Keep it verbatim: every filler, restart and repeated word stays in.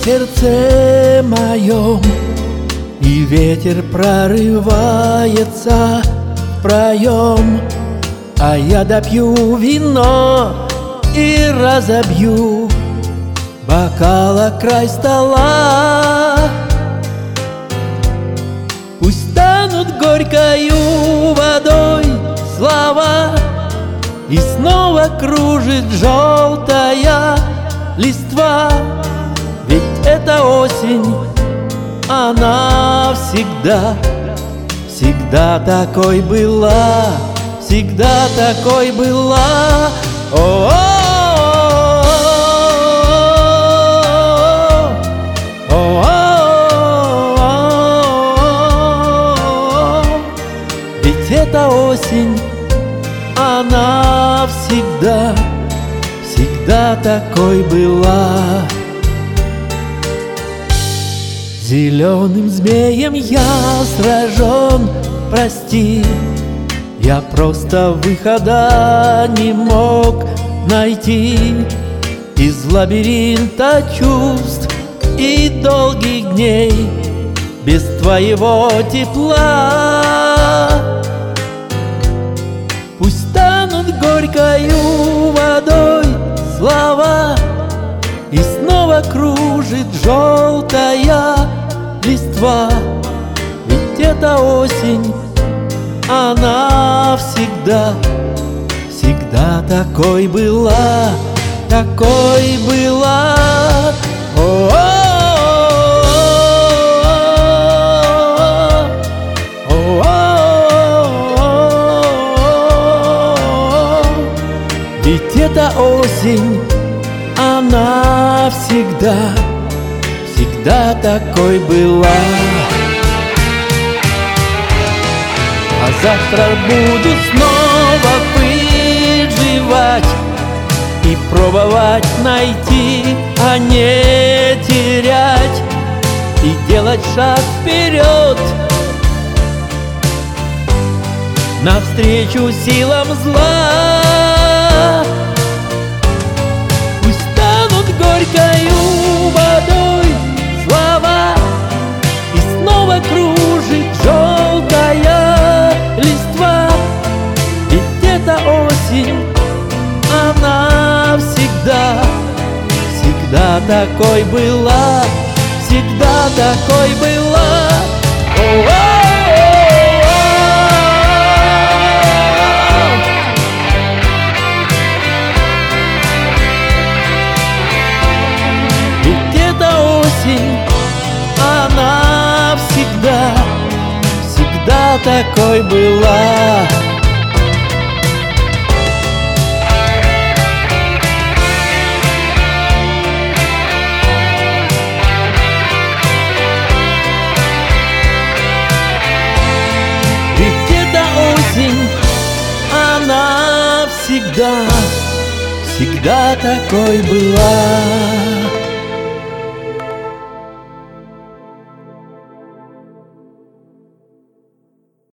сердце моем, и ветер прорывается в проем, а я допью вино и разобью бокала край стола. Пусть станут горькою водой слова, и снова кружит желтая листва. Ведь это осень, она всегда, всегда такой была, всегда такой была. О-о-о-о, о-о-о-о. Ведь это осень, она всегда, всегда такой была. Зеленым змеем я сражен, прости, я просто выхода не мог найти из лабиринта чувств и долгих дней без твоего тепла. Пусть станут горькою водой слова, и снова кружит желтая листва. Ведь это осень, она всегда, всегда такой была, такой была. О-о-о-о, о-о-о-о. Ведь это осень, она всегда, всегда такой была. А завтра буду снова выживать и пробовать найти, а не терять, и делать шаг вперед навстречу силам зла. Пусть станут горькою водой слова, и снова кружит желтая листва. Ведь это осень, она всегда, всегда такой была, всегда такой была. Ведь это осень, она всегда, всегда такой была. Ведь это осень, она всегда, всегда такой была.